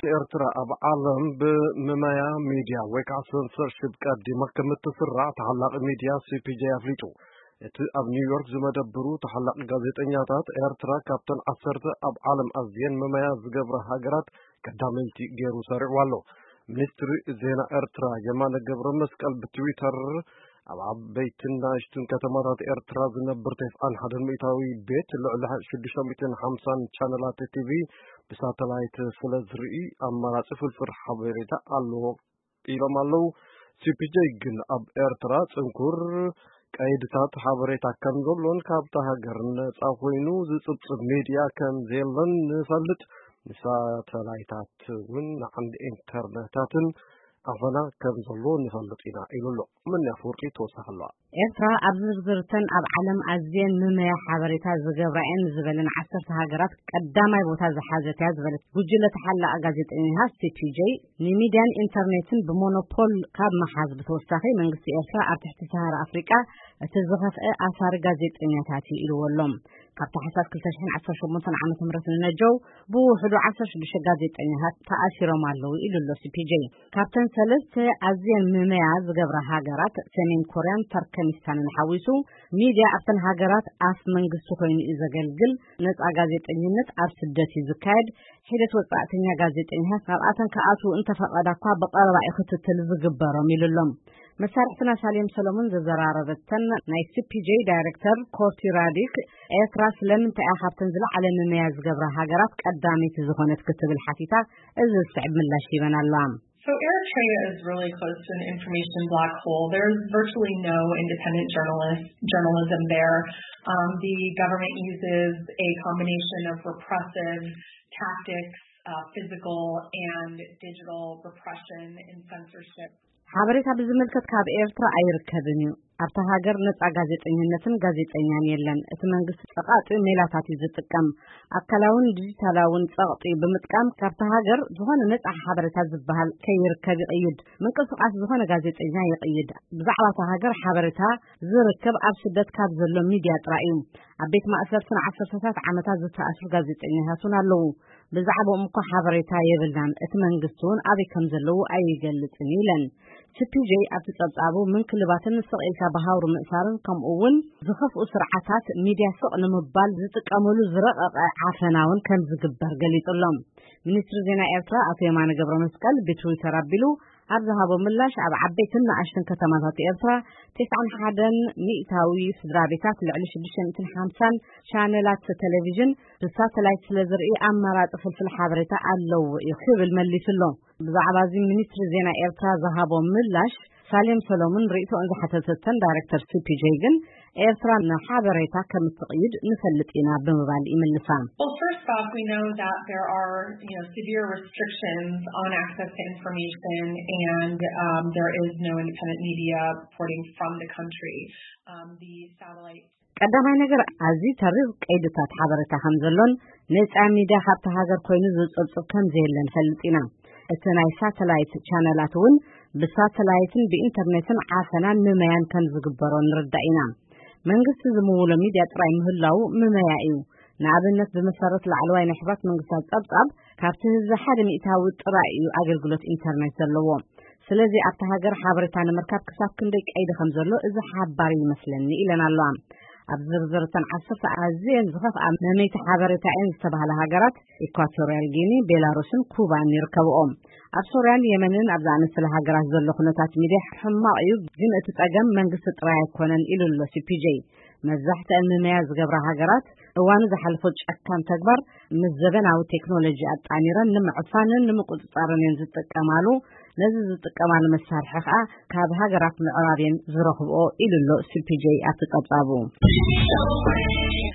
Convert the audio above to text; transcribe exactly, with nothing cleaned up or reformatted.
ኤርትራ ኣብ ዓለም ብምማያ ሚድያ ወይ ከዓ ሴንሰርሺፕ ቀዲማ ከምትስራዕ ተሓላቂ ሚድያ ሲ ፒ ጄ ኣፍሊጡ እቲ ኣብ ኒውዮርክ ዝመደብሩ ተሓላቂ ጋዜጠኛታት ኤርትራ ካብተን ዓሰርተ ኣብ ዓለም ኣዝየን መማያ ዝገብራ ሃገራት ቀዳመይቲ ገይሩ ሰሪዕዋ ኣሎ። ሚኒስትሪ ዜና ኤርትራ የማነ ገብረ መስቀል ብትዊተር ኣብ ዓበይትን ንእሽተን ከተማታት ኤርትራ ዝነብር ተስዓን ሓደ ሚእታዊ ቤት ልዕሊ ሽዱሽተ ሚእትን ሓምሳን ቻነላት ቲቪ ብሳተላይት ስለ ዝርኢ ኣማራፂ ፍልፍል ሓበሬታ ኣለዎ ኢሎም ኣለዉ። ሲ ፒ ጄ ግን ኣብ ኤርትራ ፅንኩር ቀይድታት ሓበሬታ ከም ዘሎን ካብታ ሃገር ነፃ ኮይኑ ዝፅብፅብ ሚድያ ከም ዘየለን ንፈልጥ ንሳተላይታት እውን ንዓንዲ ኢንተርኔታትን ኣፈና ከም ዘሎ ንፈልጥ ኢና ኢሉ ኣሎ። ምን ያፍርቂ ተወሳኺ ኣለዋ። ኤርትራ ኣብ ዝርዝርተን ኣብ ዓለም ኣዝየን መመያ ሓበሬታ ዝገብራኤን ዝበለን ዓሰርተ ሃገራት ቀዳማይ ቦታ ዝሓዘት እያ ዝበለት ጉጅለ ተሓላቂ ጋዜጠኛታት ሲ ፒ ጄ ንሚድያን ኢንተርኔትን ብሞኖፖል ካብ መሓዝ ብተወሳኺ መንግስቲ ኤርትራ ኣብ ትሕቲ ሰሃራ ኣፍሪቃ እቲ ዝኸፍአ ኣሳሪ ጋዜጠኛታት ኢልዎ ኣሎም። ካብ ታሕሳስ ክልተ ሽሕን ዓሰርተ ሸሞንተን ዓመተ ምህረት ንነጀው ብውሕዱ ዓሰርተ ሽዱሽተ ጋዜጠኛታት ተኣሲሮም ኣለዉ ኢሉ ኣሎ ሲ ፒ ጄ። ካብተን ሰለስተ ኣዝየን መመያ ዝገብራ ሃገራት ሰሜን ኮርያን ተርከሚስታንን ሓዊሱ ሚድያ ኣብተን ሃገራት ኣፍ መንግስቲ ኮይኑ እዩ ዘገልግል ነፃ ጋዜጠኝነት ኣብ ስደት እዩ ዝካየድ ሒደት ወፃእተኛ ጋዜጠኛታት ካብኣተን ከኣትዉ እንተፈቐዳ እኳ ብቐረባ እዩ ክትትል ዝግበሮም ኢሉ ኣሎም። መሳርሕትና ሳሌም ሰሎሞን ዘዘራረበተን ናይ ሲ ፒ ጄ ዳይሬክተር ኮርቲ ራዲክ ኤርትራ ስለምንታይ እያ ካብተን ዝለዓለ መመያ ዝገብራ ሃገራት ቀዳሚት ዝኾነት ክትብል ሓቲታ እዚ ዝስዕብ ምላሽ ሂበን ኣለዋ። So Eritrea is really close to an information black hole. There's virtually no independent journalist journalism there. Um, the government uses a combination of repressive tactics, uh, physical and digital repression and censorship. ሓበሬታ ብዝምልከት ካብ ኤርትራ ኣይርከብን እዩ። ኣብታ ሃገር ነፃ ጋዜጠኝነትን ጋዜጠኛን የለን። እቲ መንግስቲ ፀቃጢ ሜላታት እዩ ዝጥቀም። ኣካላውን ዲጂታላውን ፀቕጢ ብምጥቃም ካብታ ሃገር ዝኾነ ነፃ ሓበሬታ ዝበሃል ከይርከብ ይቕይድ። ምንቅስቃስ ዝኾነ ጋዜጠኛ ይቕይድ። ብዛዕባ እታ ሃገር ሓበሬታ ዝርከብ ኣብ ስደት ካብ ዘሎ ሚድያ ጥራይ እዩ። ኣብ ቤት ማእሰርትን ዓሰርተታት ዓመታት ዝተኣስሩ ጋዜጠኛታትን ኣለዉ። ብዛዕባኦም እኳ ሓበሬታ የብልናን። እቲ መንግስቲ እውን ኣበይ ከም ዘለዉ ኣይገልፅን ኢለን። ሲ ፒ ጄ ኣብቲ ፀብፃቡ ምንክልባትን ስቕኢልካ ባሃውሩ ምእሳርን ከምኡ እውን ዝኸፍኡ ስርዓታት ሚድያ ስቕ ንምባል ዝጥቀመሉ ዝረቐቐ ዓፈናውን ከም ዝግበር ገሊጹሎም። ሚኒስትሪ ዜና ኤርትራ ኣቶ የማነ ገብረ መስቀል ብትዊተር ኣቢሉ ኣብ ዝሃቦ ምላሽ ኣብ ዓበይትን ንኣሽተን ከተማታት ኤርትራ ተስዓን ሓደን ሚእታዊ ስድራ ቤታት ልዕሊ ሽዱሽተ ሚእትን ሓምሳን ቻነላት ቴሌቪዥን ብሳተላይት ስለ ዝርኢ ኣማራፂ ፍልፍል ሓበሬታ ኣለዎ እዩ ክብል መሊሱሎ። ብዛዕባ እዚ ሚኒስትሪ ዜና ኤርትራ ዝሃቦ ምላሽ ሳሌም ሰሎሞን ርእቶን ዝሓተተተን ዳይሬክተር ሲ ፒ ጄ ግን ኤርትራ ንሓበሬታ ከም ትቕይድ ንፈልጥ ኢና ብምባል ይመልሳ። Well, first off, we know that there are, you know, severe restrictions on access to information, and um, there is no independent media reporting from the country. Um, the satellite ቀዳማይ ነገር ኣዝዩ ተሪፍ ቀይድታት ሓበሬታ ከም ዘሎን ነፃ ሚድያ ካብቲ ሃገር ኮይኑ ዝፅብፅብ ከም ዘየለን ፈልጥ ኢና። እቲ ናይ ሳተላይት ቻነላት እውን ብሳተላይትን ብኢንተርኔትን ዓፈናን መመያን ከም ዝግበሮ ንርዳእ ኢና። መንግስቲ ዝምውሎ ሚድያ ጥራይ ምህላው መመያ እዩ። ንኣብነት ብመሰረት ላዕለዋይ ናይ ሕብረት መንግስታት ፀብፃብ ካብቲ ህዝቢ ሓደ ሚእታዊ ጥራይ እዩ ኣገልግሎት ኢንተርኔት ዘለዎ። ስለዚ ኣብቲ ሃገር ሓበሬታ ንምርካብ ክሳብ ክንደይ ቀይዲ ከም ዘሎ እዚ ሓባር ይመስለኒ ኢለን ኣለዋ። ኣብ ዝርዝርተን ዓሰርተ ኣዝየን ዝኸፍኣ መመይቲ ሓበሬታ እየን ዝተባሃለ ሃገራት ኢኳቶሪያል ጊኒ፣ ቤላሩስን ኩባን ይርከብኦም። ኣብ ሶርያን የመንን ኣብ ዝኣመሰለ ሃገራት ዘሎ ኩነታት ሚድያ ሕማቕ እዩ፣ ግን እቲ ፀገም መንግስቲ ጥራይ ኣይኮነን ኢሉ ኣሎ ሲ ፒ ጄ። መብዛሕትአን መመያ ዝገብራ ሃገራት እዋኑ ዝሓለፈ ጨካን ተግባር ምስ ዘበናዊ ቴክኖሎጂ ኣጣኒረን ንምዕፋንን ንምቁፅፃርን እየን ዝጥቀማሉ። ነዚ ዝጥቀማሉ መሳርሒ ከዓ ካብ ሃገራት ምዕራብየን ዝረኽብኦ ኢሉ ኣሎ ሲ ፒ ጄ ኣብቲ ፀብፃቡ።